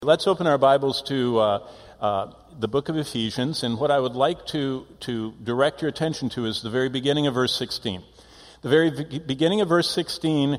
Let's open our Bibles to the book of Ephesians, and what I would like to direct your attention to is the very beginning of verse 16. The very beginning of verse 16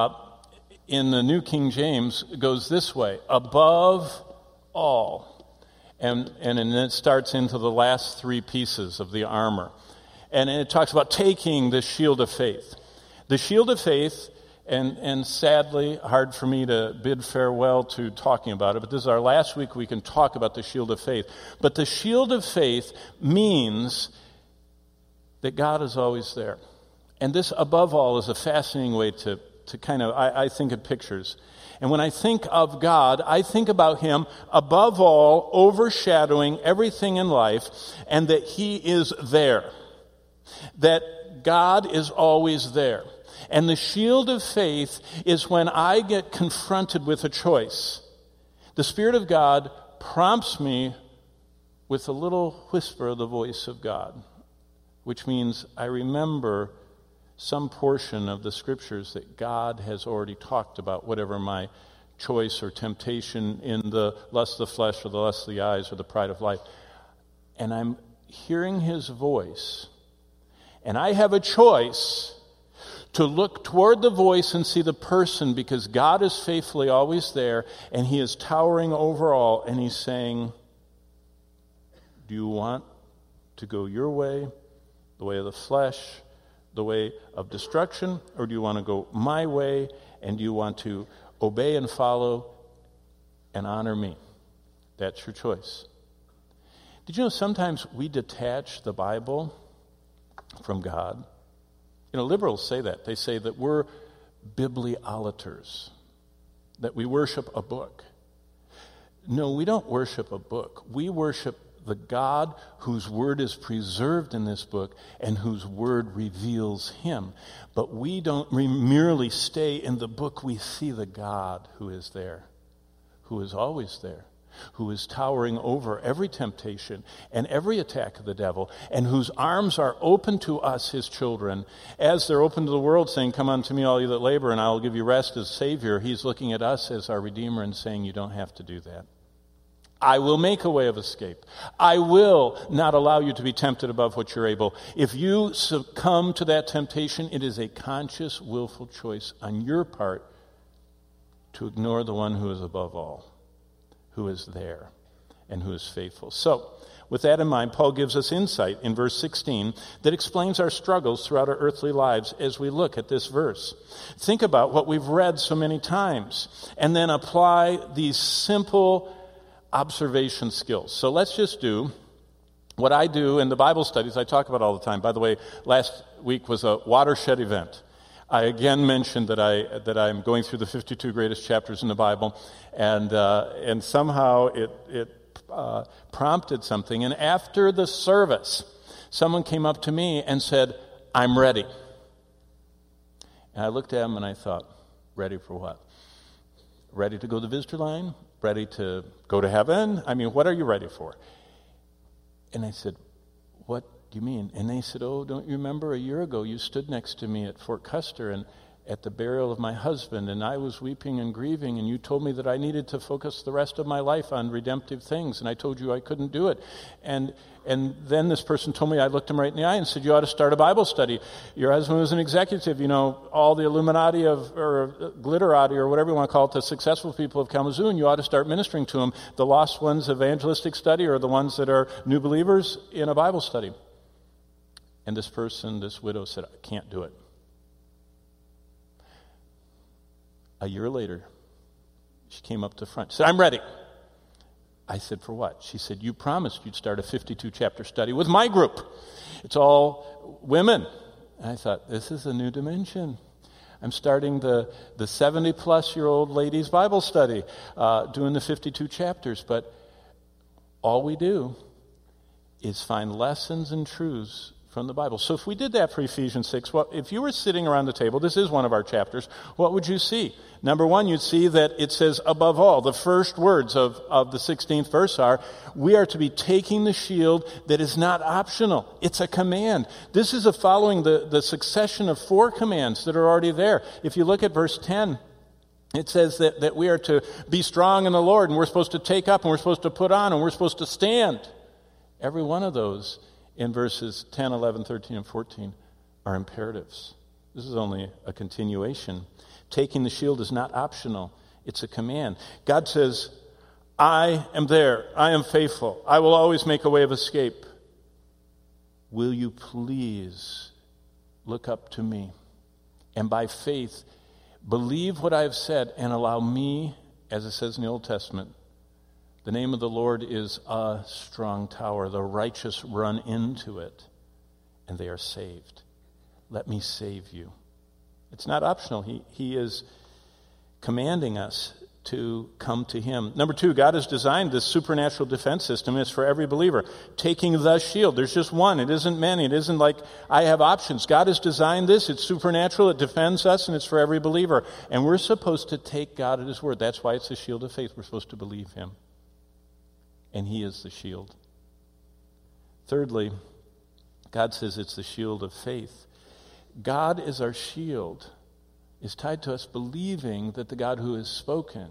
in the New King James goes this way: above all. And then it starts into the last three pieces of the armor. And it talks about taking the shield of faith. The shield of faith, and sadly, hard for me to bid farewell to talking about it, but this is our last week we can talk about the shield of faith. But the shield of faith means that God is always there. And this, above all, is a fascinating way to kind of, I think of pictures. And when I think of God, I think about Him above all, overshadowing everything in life, and that He is there. That God is always there. And the shield of faith is when I get confronted with a choice. The Spirit of God prompts me with a little whisper of the voice of God, which means I remember some portion of the Scriptures that God has already talked about, whatever my choice or temptation in the lust of the flesh or the lust of the eyes or the pride of life. And I'm hearing His voice. And I have a choice to look toward the voice and see the person, because God is faithfully always there, and He is towering over all, and He's saying, do you want to go your way, the way of the flesh, the way of destruction, or do you want to go my way, and do you want to obey and follow and honor me? That's your choice. Did you know sometimes we detach the Bible from God? You know, liberals say that. They say that we're bibliolaters, that we worship a book. No, we don't worship a book. We worship the God whose word is preserved in this book and whose word reveals Him. But we don't merely stay in the book. We see the God who is there, who is always there, who is towering over every temptation and every attack of the devil, and whose arms are open to us, His children, as they're open to the world, saying, come unto me, all you that labor, and I will give you rest as Savior. He's looking at us as our Redeemer and saying, you don't have to do that. I will make a way of escape. I will not allow you to be tempted above what you're able. If you succumb to that temptation, it is a conscious, willful choice on your part to ignore the one who is above all, who is there, and who is faithful. So, with that in mind, Paul gives us insight in verse 16 that explains our struggles throughout our earthly lives as we look at this verse. Think about what we've read so many times, and then apply these simple observation skills. So let's just do what I do in the Bible studies I talk about all the time. By the way, last week was a watershed event. I again mentioned that I'm going through the 52 greatest chapters in the Bible, and somehow it prompted something. And after the service, someone came up to me and said, I'm ready. And I looked at him and I thought, ready for what? Ready to go to the visitor line? Ready to go to heaven? I mean, what are you ready for? And I said, what do you mean? And they said, oh, don't you remember a year ago you stood next to me at Fort Custer and at the burial of my husband, and I was weeping and grieving, and you told me that I needed to focus the rest of my life on redemptive things, and I told you I couldn't do it. And then this person told me, I looked him right in the eye and said, you ought to start a Bible study. Your husband was an executive, you know, all the Illuminati or glitterati or whatever you want to call it, the successful people of Kalamazoo, and you ought to start ministering to them. The lost ones, evangelistic study, or the ones that are new believers in a Bible study. And this person, this widow, said, I can't do it. A year later, she came up to front. She said, I'm ready. I said, for what? She said, you promised you'd start a 52-chapter study with my group. It's all women. And I thought, this is a new dimension. I'm starting the 70-plus-year-old ladies' Bible study, doing the 52 chapters. But all we do is find lessons and truths from the Bible. So if we did that for Ephesians 6, well, if you were sitting around the table, this is one of our chapters, what would you see? Number one, you'd see that it says, above all. The first words of the 16th verse are, we are to be taking the shield that is not optional. It's a command. This is following the succession of 4 commands that are already there. If you look at verse 10, It says that we are to be strong in the Lord, and we're supposed to take up, and we're supposed to put on, and we're supposed to stand. Every one of those in verses 10, 11, 13, and 14 are imperatives. This is only a continuation. Taking the shield is not optional. It's a command. God says, I am there. I am faithful. I will always make a way of escape. Will you please look up to me, and by faith believe what I have said, and allow me, as it says in the Old Testament, the name of the Lord is a strong tower. The righteous run into it, and they are saved. Let me save you. It's not optional. He is commanding us to come to him. Number 2, God has designed this supernatural defense system. It's for every believer. Taking the shield. There's just one. It isn't many. It isn't like I have options. God has designed this. It's supernatural. It defends us, and it's for every believer. And we're supposed to take God at his word. That's why it's the shield of faith. We're supposed to believe him. And he is the shield. Thirdly, God says it's the shield of faith. God is our shield. Is tied to us believing that the God who has spoken,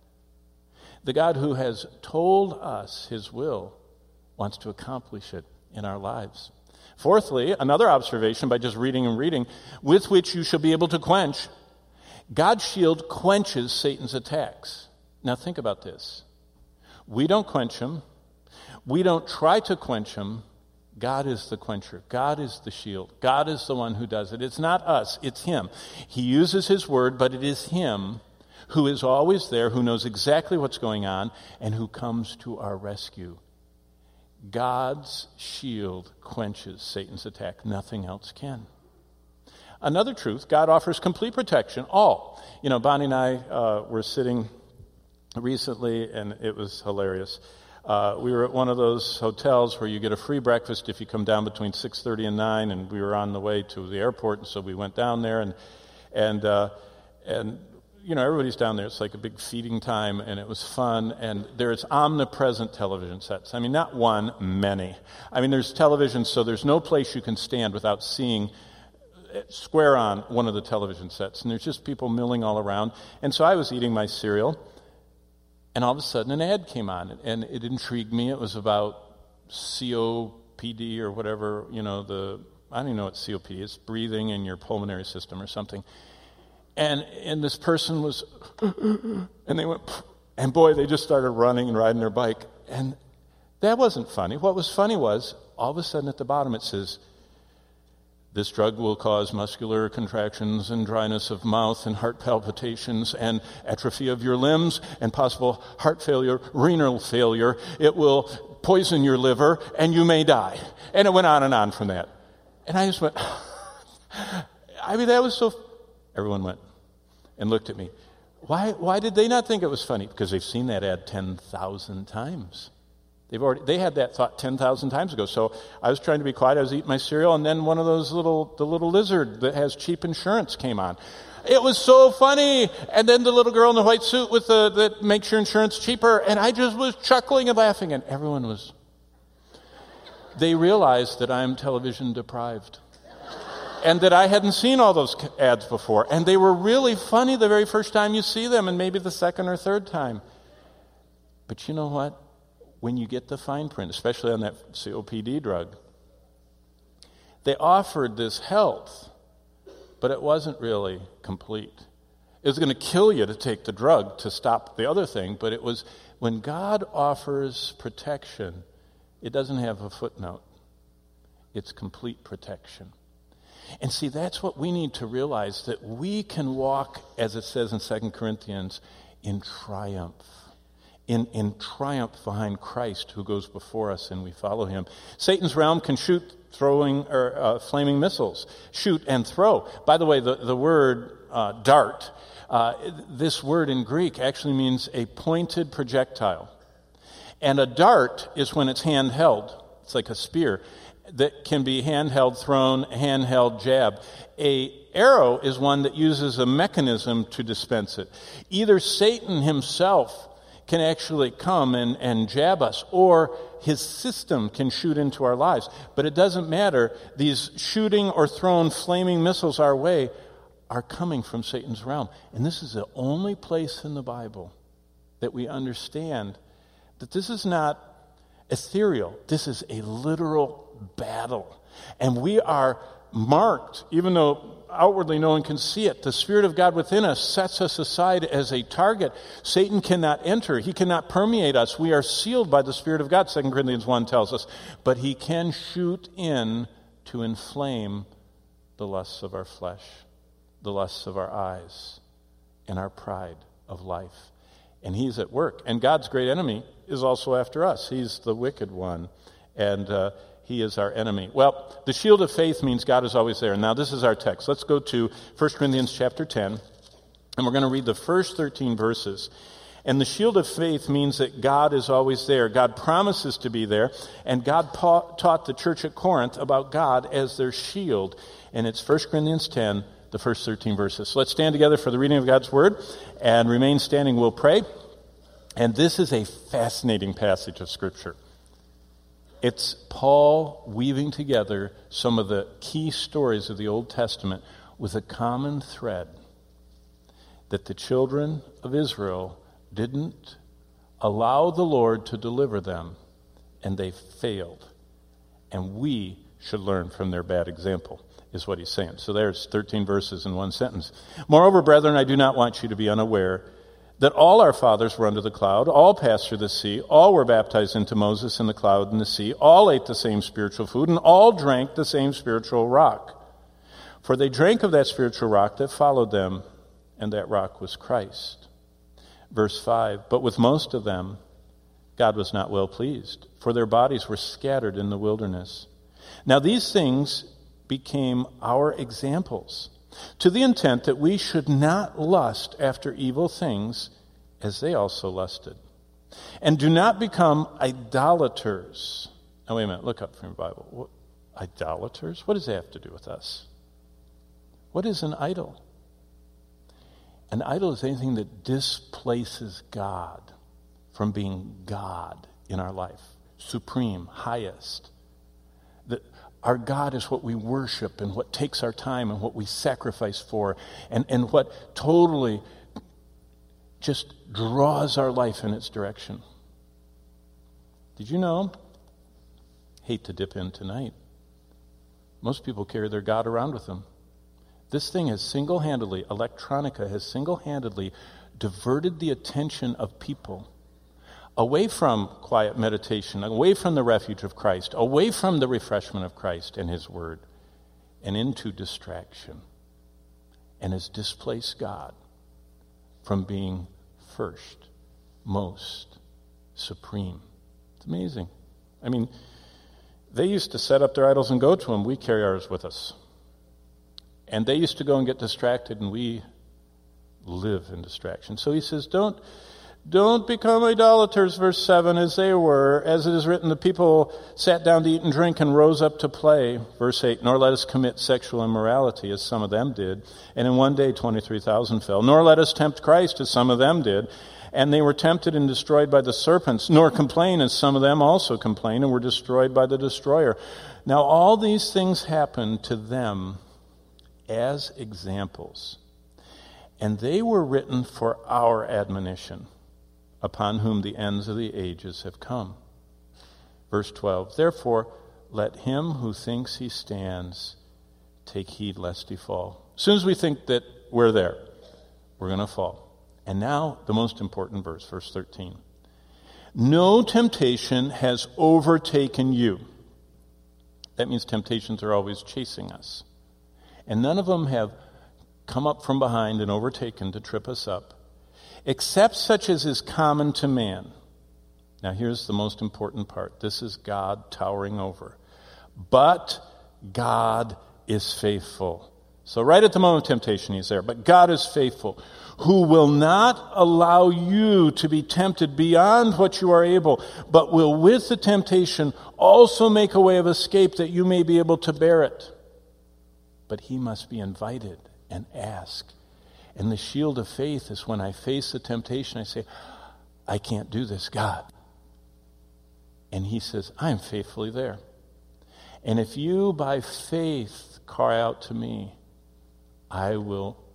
the God who has told us his will, wants to accomplish it in our lives. Fourthly, another observation by just reading and reading, with which you shall be able to quench. God's shield quenches Satan's attacks. Now think about this. We don't quench him. We don't try to quench him. God is the quencher. God is the shield. God is the one who does it. It's not us. It's him. He uses his word, but it is him who is always there, who knows exactly what's going on, and who comes to our rescue. God's shield quenches Satan's attack. Nothing else can. Another truth, God offers complete protection. All. Bonnie and I were sitting recently, and it was hilarious. We were at one of those hotels where you get a free breakfast if you come down between 6:30 and 9, and we were on the way to the airport, and so we went down there, and everybody's down there. It's like a big feeding time, and it was fun, and there's omnipresent television sets. I mean, not one, many. I mean, there's television, so there's no place you can stand without seeing square on one of the television sets, and there's just people milling all around. And so I was eating my cereal, and all of a sudden an ad came on, and it intrigued me. It was about COPD or whatever, I don't even know what COPD is, breathing in your pulmonary system or something. And this person was, and they went, and boy, they just started running and riding their bike. And that wasn't funny. What was funny was, all of a sudden at the bottom it says, this drug will cause muscular contractions and dryness of mouth and heart palpitations and atrophy of your limbs and possible heart failure, renal failure. It will poison your liver and you may die. And it went on from that. And I just went, that was so... Everyone went and looked at me. Why did they not think it was funny? Because they've seen that ad 10,000 times. They had that thought 10,000 times ago. So I was trying to be quiet. I was eating my cereal, and then one of those the little lizard that has cheap insurance came on. It was so funny. And then the little girl in the white suit with that makes your insurance cheaper. And I just was chuckling and laughing, and everyone was. They realized that I'm television deprived, and that I hadn't seen all those ads before. And they were really funny the very first time you see them, and maybe the second or third time. But you know what? When you get the fine print, especially on that COPD drug, they offered this health, but it wasn't really complete. It was going to kill you to take the drug to stop the other thing, but it was, when God offers protection, it doesn't have a footnote. It's complete protection. And see, that's what we need to realize, that we can walk, as it says in 2 Corinthians, in triumph. In triumph behind Christ who goes before us, and we follow him. Satan's realm can shoot flaming missiles. Shoot and throw. By the way, the word dart, this word in Greek actually means a pointed projectile. And a dart is when it's handheld. It's like a spear that can be handheld, thrown, handheld, jab. A arrow is one that uses a mechanism to dispense it. Either Satan himself can actually come and jab us, or his system can shoot into our lives. But it doesn't matter. These shooting or thrown flaming missiles our way are coming from Satan's realm. And this is the only place in the Bible that we understand that this is not ethereal. This is a literal battle. And we are marked, even though outwardly no one can see it. The Spirit of God within us sets us aside as a target. Satan cannot enter. He cannot permeate us. We are sealed by the Spirit of God, 2 Corinthians 1 tells us. But he can shoot in to inflame the lusts of our flesh, the lusts of our eyes, and our pride of life. And he's at work. And God's great enemy is also after us. He's the wicked one. And he is our enemy. Well, the shield of faith means God is always there. Now, this is our text. Let's go to 1 Corinthians chapter 10, and we're going to read the first 13 verses. And the shield of faith means that God is always there. God promises to be there, and God taught the church at Corinth about God as their shield. And it's 1 Corinthians 10, the first 13 verses. So let's stand together for the reading of God's word, and remain standing. We'll pray. And this is a fascinating passage of Scripture. It's Paul weaving together some of the key stories of the Old Testament with a common thread that the children of Israel didn't allow the Lord to deliver them, and they failed. And we should learn from their bad example, is what he's saying. So there's 13 verses in one sentence. Moreover, brethren, I do not want you to be unaware that all our fathers were under the cloud, all passed through the sea, all were baptized into Moses in the cloud and the sea, all ate the same spiritual food, and all drank the same spiritual rock. For they drank of that spiritual rock that followed them, and that rock was Christ. Verse 5, but with most of them God was not well pleased, for their bodies were scattered in the wilderness. Now these things became our examples, to the intent that we should not lust after evil things as they also lusted. And do not become idolaters. Now wait a minute, look up from your Bible. What, idolaters? What does that have to do with us? What is an idol? An idol is anything that displaces God from being God in our life, supreme, highest. Our God is what we worship and what takes our time and what we sacrifice for and what totally just draws our life in its direction. Did you know? Hate to dip in tonight. Most people carry their God around with them. This thing has single-handedly, electronica has single-handedly diverted the attention of people away from quiet meditation, away from the refuge of Christ, away from the refreshment of Christ and His Word, and into distraction, and has displaced God from being first, most, supreme. It's amazing. I mean, they used to set up their idols and go to them. We carry ours with us. And they used to go and get distracted, and we live in distraction. So he says, Don't become idolaters, verse 7, as they were. As it is written, the people sat down to eat and drink and rose up to play. Verse 8, nor let us commit sexual immorality, as some of them did. And in one day 23,000 fell. Nor let us tempt Christ, as some of them did. And they were tempted and destroyed by the serpents. Nor complain, as some of them also complained and were destroyed by the destroyer. Now all these things happened to them as examples. And they were written for our admonition, upon whom the ends of the ages have come. Verse 12, therefore, let him who thinks he stands take heed lest he fall. As soon as we think that we're there, we're going to fall. And now, the most important verse, verse 13. No temptation has overtaken you. That means temptations are always chasing us. And none of them have come up from behind and overtaken to trip us up, except such as is common to man. Now here's the most important part. This is God towering over. But God is faithful. So right at the moment of temptation, he's there. But God is faithful, who will not allow you to be tempted beyond what you are able, but will with the temptation also make a way of escape that you may be able to bear it. But he must be invited and asked. And the shield of faith is when I face the temptation, I say, I can't do this, God. And he says, I am faithfully there. And if you by faith cry out to me, I will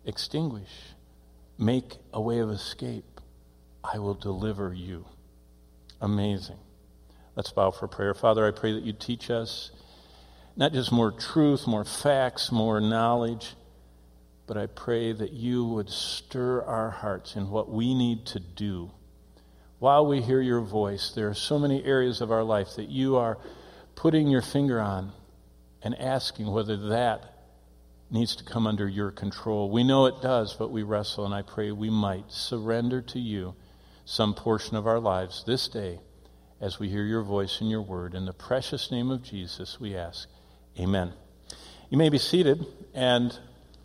extinguish, make a way of escape. I will deliver you. Amazing. Let's bow for prayer. Father, I pray that you teach us not just more truth, more facts, more knowledge, but I pray that you would stir our hearts in what we need to do. While we hear your voice, there are so many areas of our life that you are putting your finger on and asking whether that needs to come under your control. We know it does, but we wrestle, and I pray we might surrender to you some portion of our lives this day as we hear your voice and your word. In the precious name of Jesus, we ask. Amen. You may be seated, and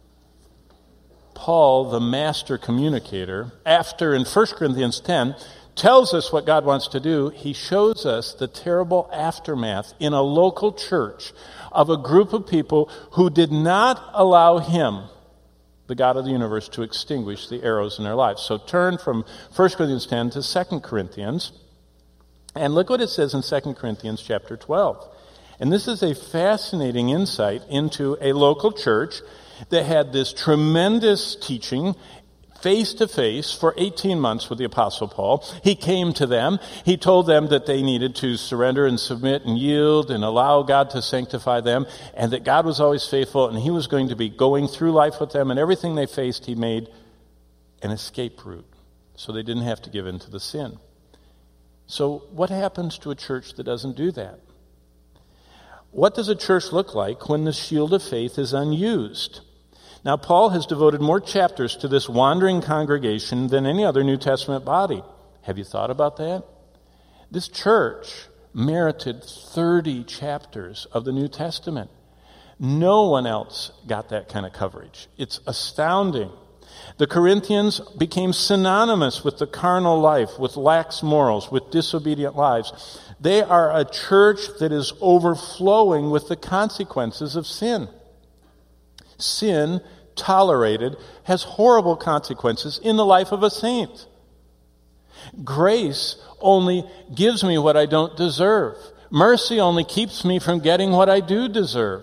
Paul, the master communicator, after in 1 Corinthians 10, tells us what God wants to do. He shows us the terrible aftermath in a local church of a group of people who did not allow him, the God of the universe, to extinguish the arrows in their lives. So turn from 1 Corinthians 10 to 2 Corinthians, and look what it says in 2 Corinthians chapter 12. And this is a fascinating insight into a local church that had this tremendous teaching face-to-face for 18 months with the Apostle Paul. He came to them. He told them that they needed to surrender and submit and yield and allow God to sanctify them, and that God was always faithful, and he was going to be going through life with them, and everything they faced, he made an escape route so they didn't have to give in to the sin. So what happens to a church that doesn't do that? What does a church look like when the shield of faith is unused? Now, Paul has devoted more chapters to this wandering congregation than any other New Testament body. Have you thought about that? This church merited 30 chapters of the New Testament. No one else got that kind of coverage. It's astounding. The Corinthians became synonymous with the carnal life, with lax morals, with disobedient lives. They are a church that is overflowing with the consequences of sin. Sin, tolerated, has horrible consequences in the life of a saint. Grace only gives me what I don't deserve. Mercy only keeps me from getting what I do deserve.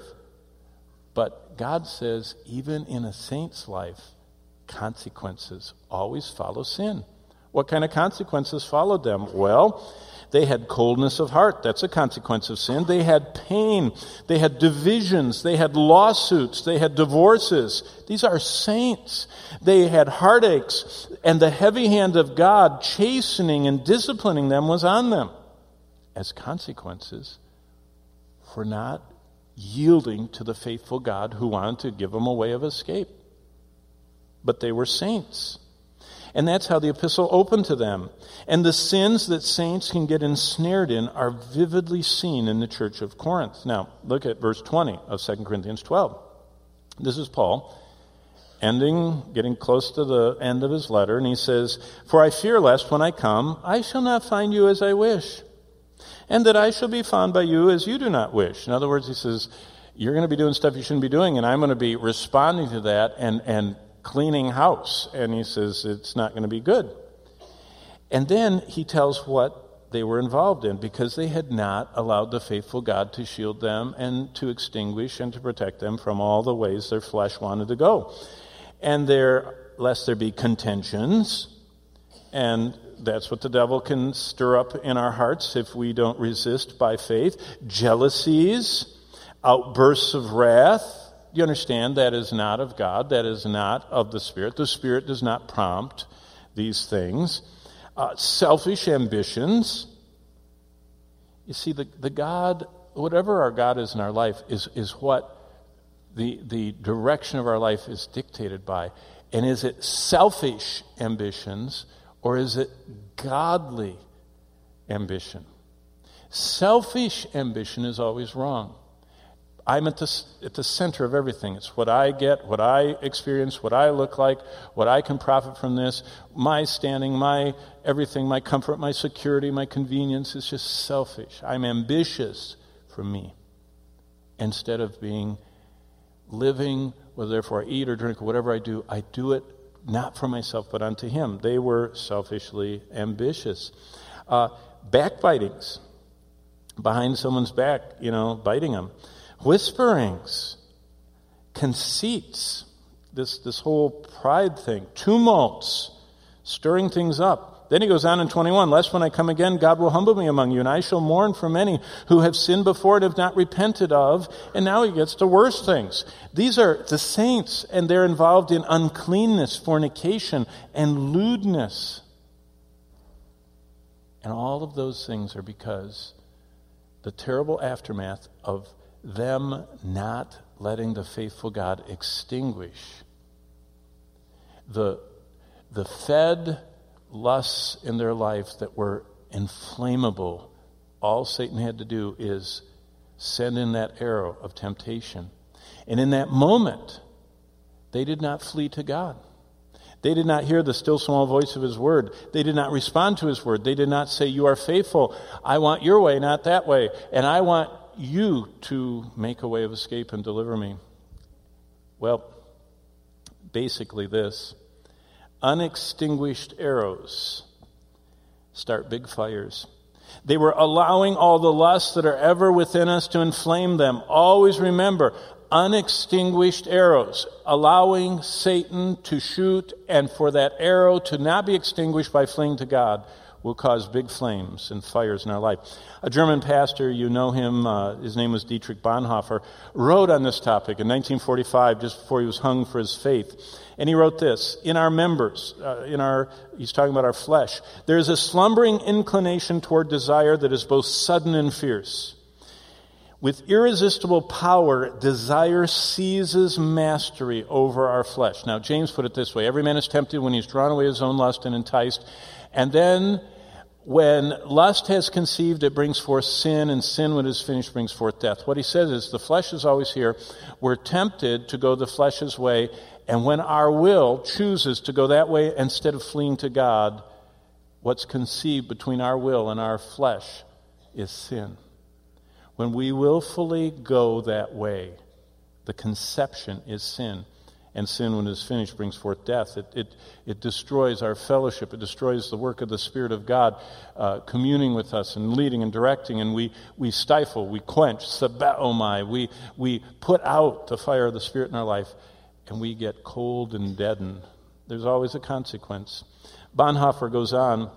But God says, even in a saint's life, consequences always follow sin. What kind of consequences followed them? Well, they had coldness of heart. That's a consequence of sin. They had pain. They had divisions. They had lawsuits. They had divorces. These are saints. They had heartaches. And the heavy hand of God chastening and disciplining them was on them as consequences for not yielding to the faithful God who wanted to give them a way of escape. But they were saints. And that's how the epistle opened to them. And the sins that saints can get ensnared in are vividly seen in the church of Corinth. Now, look at verse 20 of 2 Corinthians 12. This is Paul, getting close to the end of his letter, and he says, "For I fear lest when I come, I shall not find you as I wish, and that I shall be found by you as you do not wish." In other words, he says, you're going to be doing stuff you shouldn't be doing, and I'm going to be responding to that and cleaning house. And he says it's not going to be good. And then he tells what they were involved in, because they had not allowed the faithful God to shield them and to extinguish and to protect them from all the ways their flesh wanted to go. And lest there be contentions, and that's what the devil can stir up in our hearts if we don't resist by faith, jealousies, outbursts of wrath. You understand that is not of God. That is not of the Spirit. The Spirit does not prompt these things. Selfish ambitions. You see, the God, whatever our God is in our life, is what the direction of our life is dictated by. And is it selfish ambitions, or is it godly ambition? Selfish ambition is always wrong. I'm at the center of everything. It's what I get, what I experience, what I look like, what I can profit from this, my standing, my everything, my comfort, my security, my convenience. It's just selfish. I'm ambitious for me instead of living, whether therefore I eat or drink or whatever I do it not for myself but unto Him. They were selfishly ambitious. Backbitings, behind someone's back, biting them. Whisperings, conceits. this whole pride thing, tumults, stirring things up. Then he goes on in 21, lest when I come again, God will humble me among you, and I shall mourn for many who have sinned before and have not repented of. And now he gets to worse things. These are the saints, and they're involved in uncleanness, fornication, and lewdness. And all of those things are because the terrible aftermath of them not letting the faithful God extinguish the fed lusts in their life that were inflammable. All Satan had to do is send in that arrow of temptation. And in that moment, they did not flee to God. They did not hear the still small voice of his word. They did not respond to his word. They did not say, you are faithful. I want your way, not that way. And I want you to make a way of escape and deliver me. Well, basically this. Unextinguished arrows start big fires. They were allowing all the lusts that are ever within us to inflame them. Always remember, unextinguished arrows, allowing Satan to shoot and for that arrow to not be extinguished by fleeing to God will cause big flames and fires in our life. A German pastor, you know him, his name was Dietrich Bonhoeffer, wrote on this topic in 1945, just before he was hung for his faith. And he wrote this, in our members, he's talking about our flesh, there is a slumbering inclination toward desire that is both sudden and fierce. With irresistible power, desire seizes mastery over our flesh. Now, James put it this way, every man is tempted when he's drawn away his own lust and enticed. And then when lust has conceived, it brings forth sin, and sin, when it is finished, brings forth death. What he says is the flesh is always here. We're tempted to go the flesh's way, and when our will chooses to go that way instead of fleeing to God, what's conceived between our will and our flesh is sin. When we willfully go that way, the conception is sin. And sin, when it is finished, brings forth death. It destroys our fellowship. It destroys the work of the Spirit of God communing with us and leading and directing. And we stifle, we quench, sabaomai. We put out the fire of the Spirit in our life, and we get cold and deadened. There's always a consequence. Bonhoeffer goes on,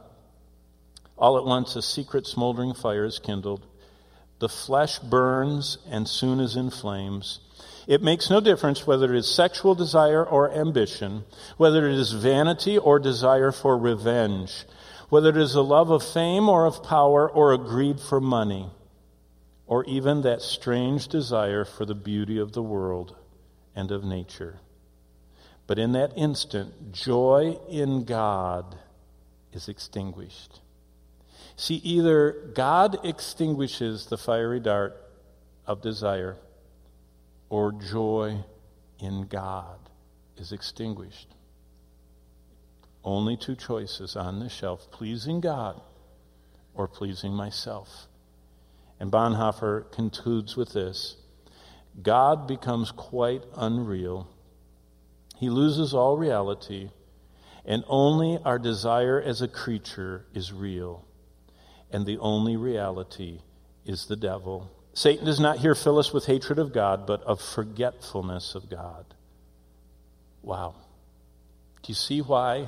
all at once a secret smoldering fire is kindled. The flesh burns and soon is in flames. It makes no difference whether it is sexual desire or ambition, whether it is vanity or desire for revenge, whether it is a love of fame or of power or a greed for money, or even that strange desire for the beauty of the world and of nature. But in that instant, joy in God is extinguished. See, either God extinguishes the fiery dart of desire, or joy in God is extinguished. Only two choices on the shelf, pleasing God or pleasing myself. And Bonhoeffer concludes with this, God becomes quite unreal. He loses all reality, and only our desire as a creature is real. And the only reality is the devil. Satan does not here fill us with hatred of God, but of forgetfulness of God. Wow. Do you see why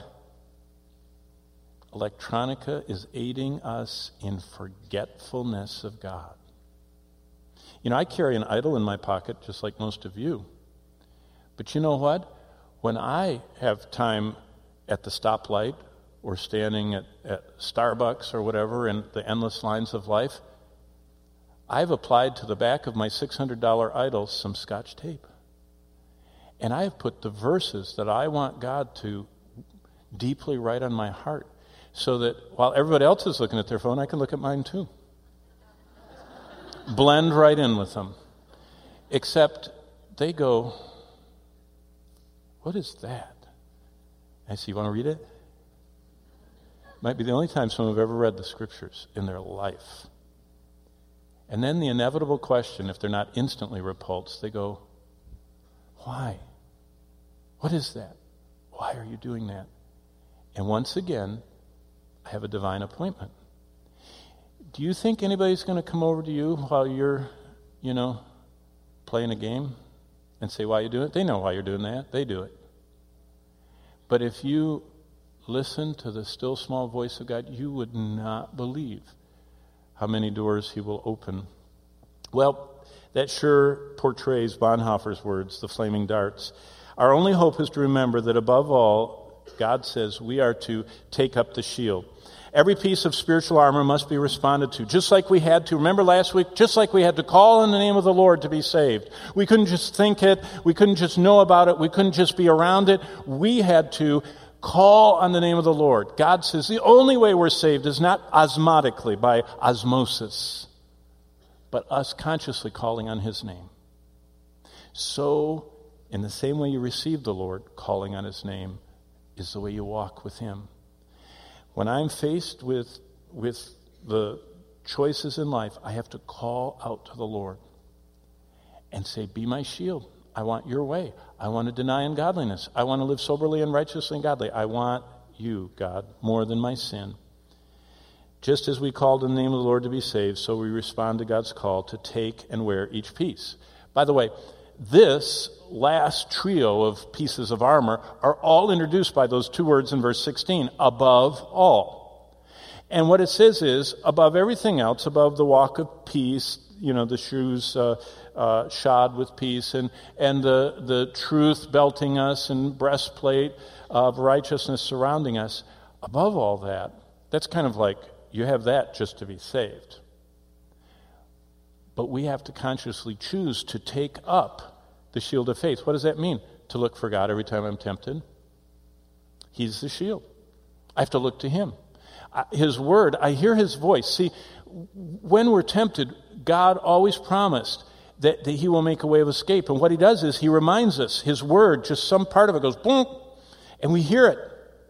electronica is aiding us in forgetfulness of God? You know, I carry an idol in my pocket, just like most of you. But you know what? When I have time at the stoplight or standing at Starbucks or whatever in the endless lines of life, I've applied to the back of my $600 idol some Scotch tape. And I have put the verses that I want God to deeply write on my heart so that while everybody else is looking at their phone, I can look at mine too. Blend right in with them. Except they go, what is that? I see, you want to read it? Might be the only time someone have ever read the scriptures in their life. And then the inevitable question, if they're not instantly repulsed, they go, why? What is that? Why are you doing that? And once again, I have a divine appointment. Do you think anybody's going to come over to you while you're, playing a game and say, why are you doing it? They know why you're doing that. They do it. But if you listen to the still small voice of God, you would not believe how many doors he will open. Well, that sure portrays Bonhoeffer's words, the flaming darts. Our only hope is to remember that above all, God says we are to take up the shield. Every piece of spiritual armor must be responded to, just like we had to, remember last week, just like we had to call on the name of the Lord to be saved. We couldn't just think it, we couldn't just know about it, we couldn't just be around it. We had to call on the name of the Lord. God says the only way we're saved is not osmotically, by osmosis, but us consciously calling on his name. So, in the same way you receive the Lord, calling on his name is the way you walk with him. When I'm faced with the choices in life, I have to call out to the Lord and say, be my shield. I want your way. I want to deny ungodliness. I want to live soberly and righteously and godly. I want you, God, more than my sin. Just as we called in the name of the Lord to be saved, so we respond to God's call to take and wear each piece. By the way, this last trio of pieces of armor are all introduced by those two words in verse 16, above all. And what it says is, above everything else, above the walk of peace, the shoes shod with peace, and the truth belting us, and breastplate of righteousness surrounding us, above all that, that's kind of like you have that just to be saved. But we have to consciously choose to take up the shield of faith. What does that mean? To look for God every time I'm tempted. He's the shield. I have to look to him. His word, I hear his voice. See, when we're tempted, God always promised that he will make a way of escape. And what he does is he reminds us, his word, just some part of it goes boom, and we hear it.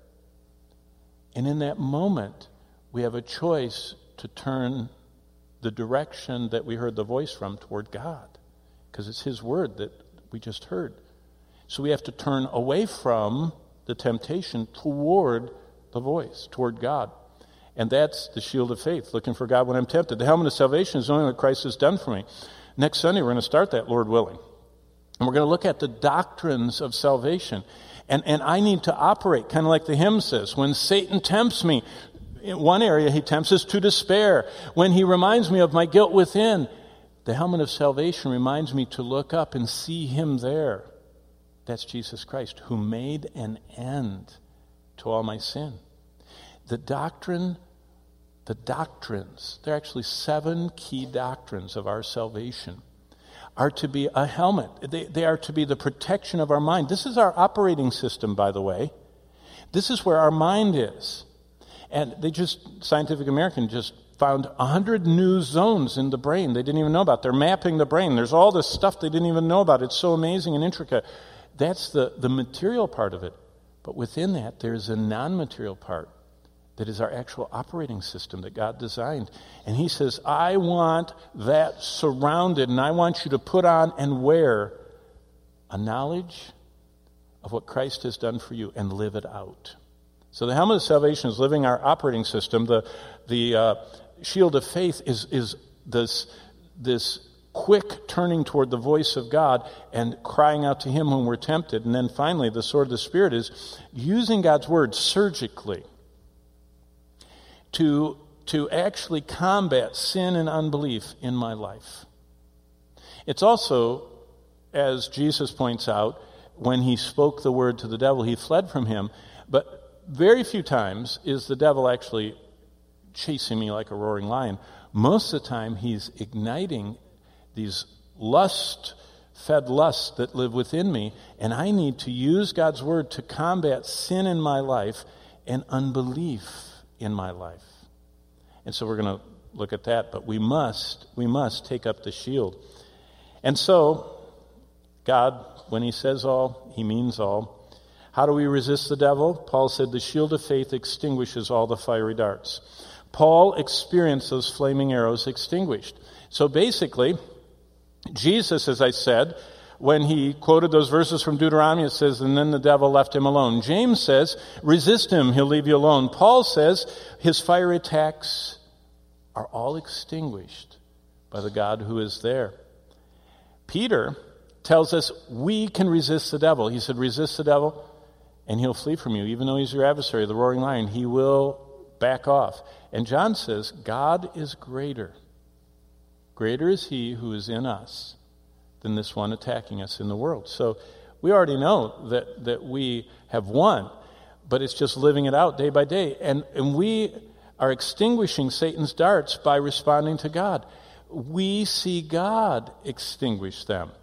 And in that moment, we have a choice to turn the direction that we heard the voice from toward God, because it's his word that we just heard. So we have to turn away from the temptation toward the voice, toward God. And that's the shield of faith, looking for God when I'm tempted. The helmet of salvation is knowing what Christ has done for me. Next Sunday, we're going to start that, Lord willing. And we're going to look at the doctrines of salvation. And I need to operate, kind of like the hymn says, when Satan tempts me, in one area he tempts us to despair. When he reminds me of my guilt within, the helmet of salvation reminds me to look up and see him there. That's Jesus Christ, who made an end to all my sin. The doctrines, there are actually 7 key doctrines of our salvation, are to be a helmet. They are to be the protection of our mind. This is our operating system, by the way. This is where our mind is. And Scientific American just found 100 new zones in the brain they didn't even know about. They're mapping the brain. There's all this stuff they didn't even know about. It's so amazing and intricate. That's the material part of it. But within that, there's a non-material part that is our actual operating system that God designed. And he says, I want that surrounded, and I want you to put on and wear a knowledge of what Christ has done for you and live it out. So the helmet of salvation is living our operating system. The shield of faith is this quick turning toward the voice of God and crying out to him when we're tempted. And then finally, the sword of the Spirit is using God's word surgically to actually combat sin and unbelief in my life. It's also, as Jesus points out, when he spoke the word to the devil, he fled from him. But very few times is the devil actually chasing me like a roaring lion. Most of the time, he's igniting these fed lusts that live within me, and I need to use God's word to combat sin in my life and unbelief in my life. And so we're going to look at that, but we must take up the shield. And so, God, when he says all, he means all. How do we resist the devil? Paul said the shield of faith extinguishes all the fiery darts. Paul experienced those flaming arrows extinguished. So basically, Jesus, as I said, when he quoted those verses from Deuteronomy, it says, and then the devil left him alone. James says, resist him, he'll leave you alone. Paul says, his fiery attacks are all extinguished by the God who is there. Peter tells us we can resist the devil. He said, resist the devil, and he'll flee from you. Even though he's your adversary, the roaring lion, he will back off. And John says, God is greater. Greater is he who is in us than this one attacking us in the world. So we already know that we have won, but it's just living it out day by day. And we are extinguishing Satan's darts by responding to God. We see God extinguish them.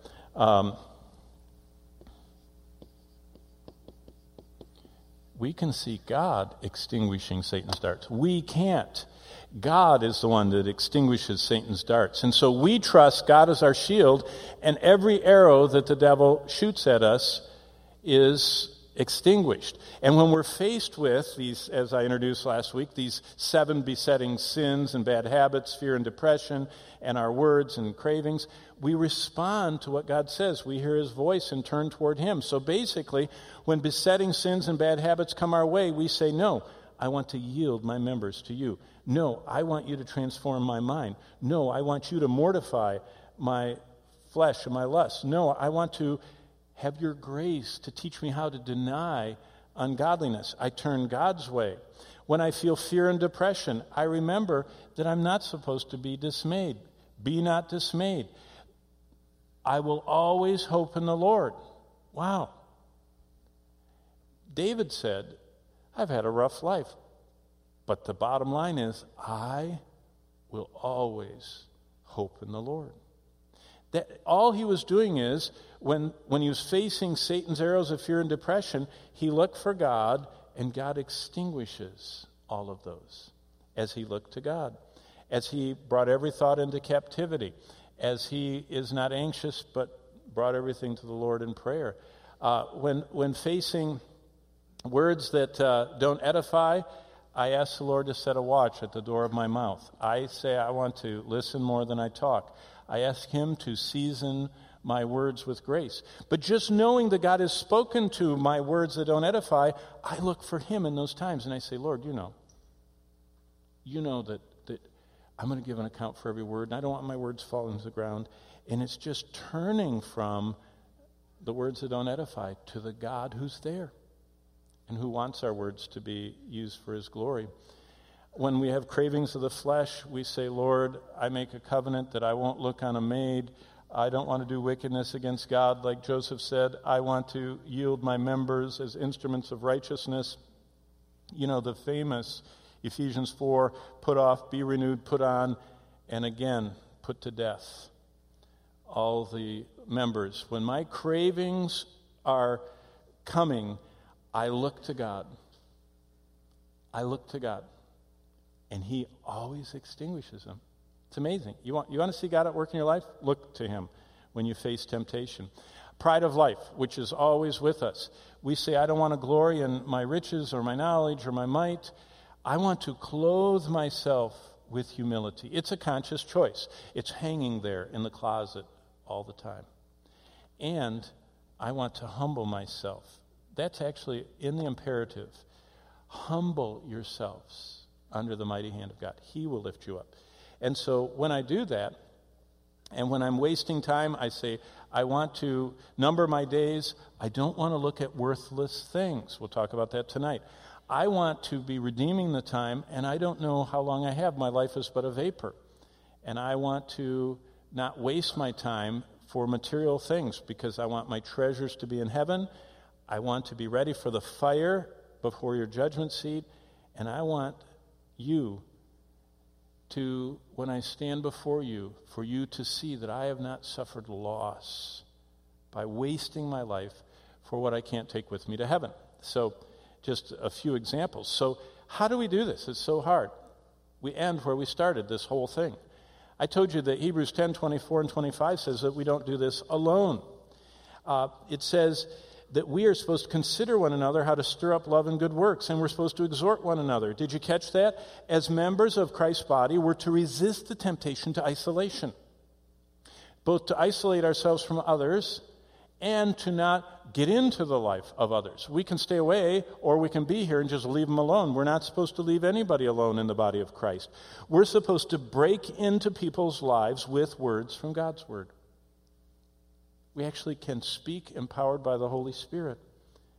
We can see God extinguishing Satan's darts. We can't. God is the one that extinguishes Satan's darts. And so we trust God as our shield, and every arrow that the devil shoots at us is extinguished. And when we're faced with these, as I introduced last week, these 7 besetting sins and bad habits, fear and depression, and our words and cravings, we respond to what God says. We hear his voice and turn toward him. So basically, when besetting sins and bad habits come our way, we say, no, I want to yield my members to you. No, I want you to transform my mind. No, I want you to mortify my flesh and my lust. No, I want to have your grace to teach me how to deny ungodliness. I turn God's way. When I feel fear and depression, I remember that I'm not supposed to be dismayed. Be not dismayed. I will always hope in the Lord. Wow. David said, I've had a rough life, but the bottom line is, I will always hope in the Lord. That all he was doing is, when he was facing Satan's arrows of fear and depression, he looked for God, and God extinguishes all of those as he looked to God, as he brought every thought into captivity, as he is not anxious but brought everything to the Lord in prayer. When facing words that don't edify, I ask the Lord to set a watch at the door of my mouth. I say I want to listen more than I talk. I ask him to season my words with grace. But just knowing that God has spoken to my words that don't edify, I look for him in those times, and I say, Lord, you know that I'm going to give an account for every word, and I don't want my words falling to the ground. And it's just turning from the words that don't edify to the God who's there and who wants our words to be used for his glory. When we have cravings of the flesh, we say, Lord, I make a covenant that I won't look on a maid. I don't want to do wickedness against God. Like Joseph said, I want to yield my members as instruments of righteousness. You know, the famous Ephesians 4, put off, be renewed, put on, and again, put to death all the members. When my cravings are coming, I look to God. I look to God. And he always extinguishes them. It's amazing. You want to see God at work in your life? Look to him when you face temptation. Pride of life, which is always with us. We say, I don't want to glory in my riches or my knowledge or my might. I want to clothe myself with humility. It's a conscious choice. It's hanging there in the closet all the time. And I want to humble myself. That's actually in the imperative. Humble yourselves under the mighty hand of God. He will lift you up. And so when I do that, and when I'm wasting time, I say, I want to number my days. I don't want to look at worthless things. We'll talk about that tonight. I want to be redeeming the time, and I don't know how long I have. My life is but a vapor. And I want to not waste my time for material things because I want my treasures to be in heaven. I want to be ready for the fire before your judgment seat. And I want you to, when I stand before you, for you to see that I have not suffered loss by wasting my life for what I can't take with me to heaven. So, just a few examples. So, how do we do this? It's so hard. We end where we started this whole thing. I told you that Hebrews 10, 24 and 25 says that we don't do this alone. It says that we are supposed to consider one another how to stir up love and good works, and we're supposed to exhort one another. Did you catch that? As members of Christ's body, we're to resist the temptation to isolation, both to isolate ourselves from others and to not get into the life of others. We can stay away, or we can be here and just leave them alone. We're not supposed to leave anybody alone in the body of Christ. We're supposed to break into people's lives with words from God's Word. We actually can speak empowered by the Holy Spirit.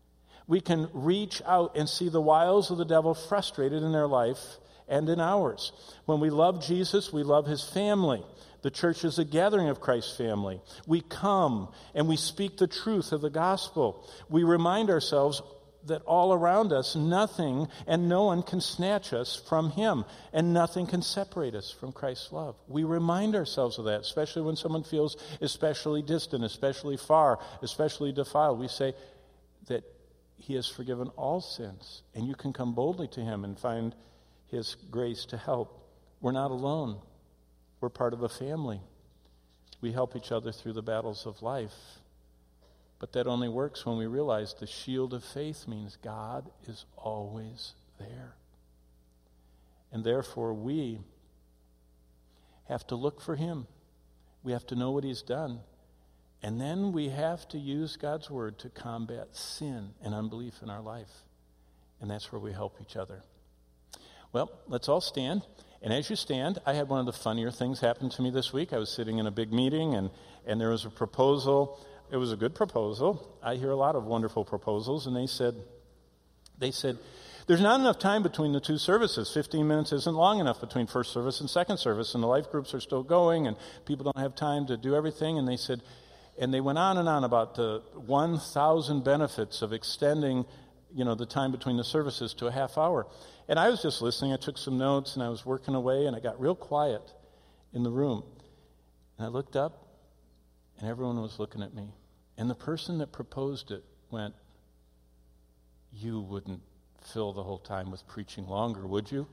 We can reach out and see the wiles of the devil frustrated in their life and in ours. When we love Jesus, we love his family. The church is a gathering of Christ's family. We come and we speak the truth of the gospel. We remind ourselves that all around us, nothing and no one can snatch us from him, and nothing can separate us from Christ's love. We remind ourselves of that, especially when someone feels especially distant, especially far, especially defiled. We say that he has forgiven all sins, and you can come boldly to him and find his grace to help. We're not alone. We're part of a family. We help each other through the battles of life. But that only works when we realize the shield of faith means God is always there. And therefore we have to look for him. We have to know what he's done. And then we have to use God's word to combat sin and unbelief in our life. And that's where we help each other. Well, let's all stand. And as you stand, I had one of the funnier things happen to me this week. I was sitting in a big meeting, and there was a proposal. It was a good proposal. I hear a lot of wonderful proposals. And they said, there's not enough time between the two services. 15 minutes isn't long enough between first service and second service. And the life groups are still going, and people don't have time to do everything. And they said, and they went on and on about the 1,000 benefits of extending, the time between the services to a half hour. And I was just listening. I took some notes, and I was working away, and I got real quiet in the room. And I looked up, and everyone was looking at me. And the person that proposed it went, "You wouldn't fill the whole time with preaching longer, would you?"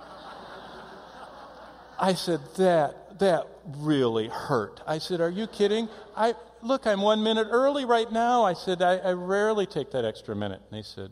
I said, that really hurt. I said, "Are you kidding? Look, I'm 1 minute early right now." I said, I rarely take that extra minute. And they said,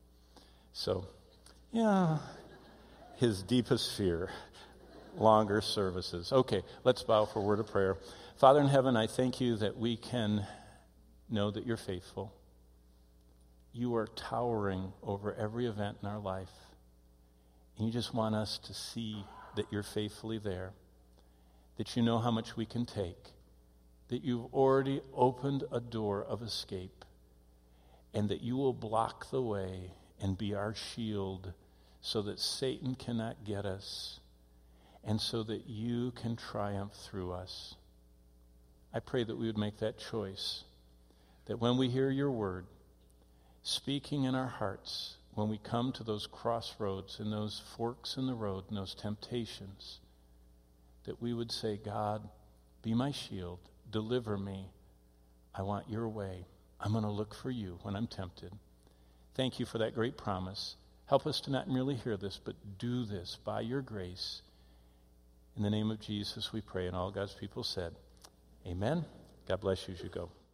his deepest fear, longer services. Okay, let's bow for a word of prayer. Father in heaven, I thank you that we can know that you're faithful. You are towering over every event in our life. And you just want us to see that you're faithfully there, that you know how much we can take, that you've already opened a door of escape, and that you will block the way and be our shield so that Satan cannot get us, and so that you can triumph through us. I pray that we would make that choice, that when we hear your word speaking in our hearts, when we come to those crossroads and those forks in the road and those temptations, that we would say, "God, be my shield, deliver me. I want your way. I'm going to look for you when I'm tempted." Thank you for that great promise. Help us to not merely hear this, but do this by your grace. In the name of Jesus we pray, and all God's people said, amen. God bless you as you go.